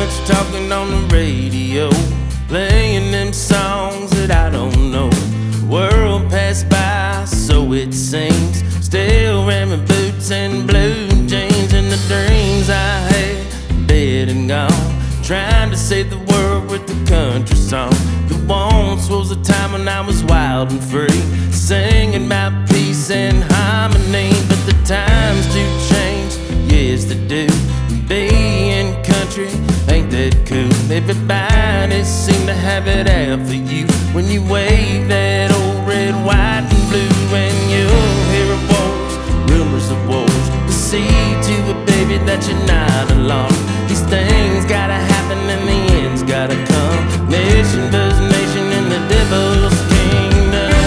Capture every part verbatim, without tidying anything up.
much talking on the radio, playing them songs that I don't know. World passed by, so it seems, still wearing boots and blue jeans. And the dreams I had, dead and gone, trying to save the world with the country song. There once was a time when I was wild and free, singing about peace and harmony. But the times do change, yes they do. Being country ain't that cool. Everybody seem to have it out for you when you wave that old red, white and blue. And you'll hear of wars, rumors of wars, but see to it, baby, that you're not alone. These things gotta happen and the end's gotta come. Nation does nation in the devil's kingdom.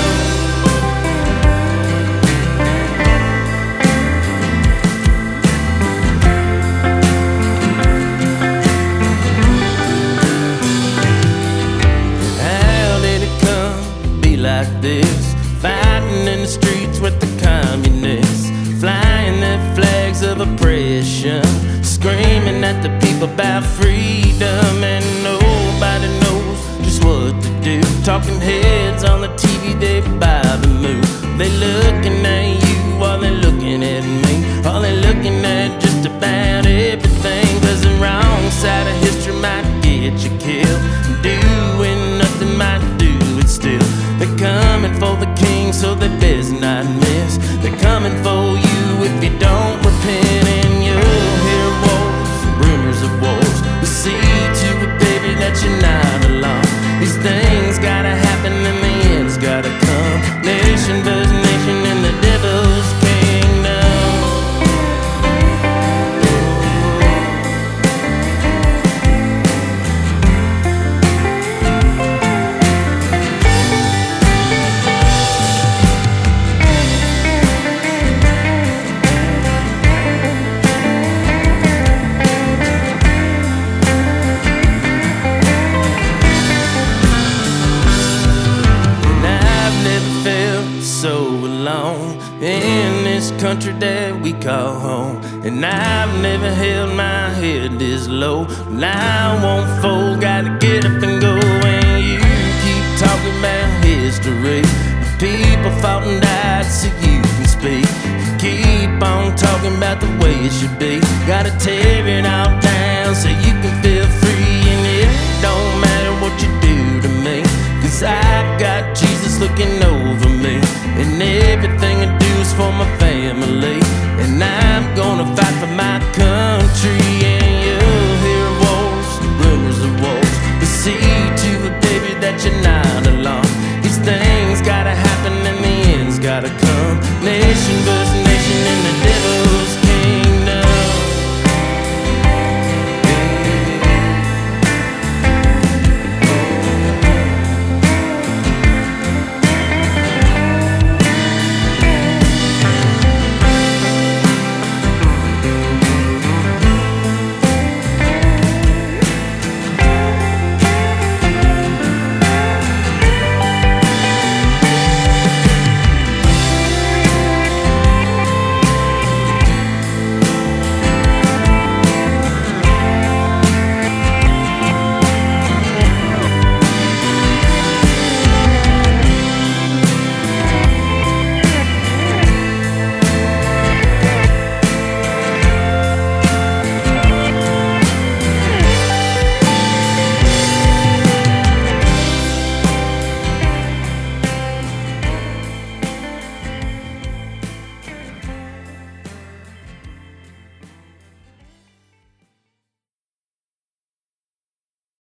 How did it come be like this? Fighting in the streets with the communists, flying their flags of oppression, screaming at the people about freedom. And nobody knows just what to do. Talking heads on the T V, they buy the move. They looking at you while they looking at me, while they looking at just about everything. Cause the wrong side of history might get you killed, doing nothing might do it still. They're coming for the king, so they best not miss. They're coming for you if you don't repent. And you'll hear wars, rumors of wars, but see to it, baby, that you're not alone. These things gotta happen and the end's gotta come. Nation does nation in the devil's kingdom. So alone in this country that we call home, and I've never held my head this low. And I won't fold, gotta get up and go. And you keep talking about history, people fought and died so you can speak. Keep on talking about the way it should be, gotta tear it all down.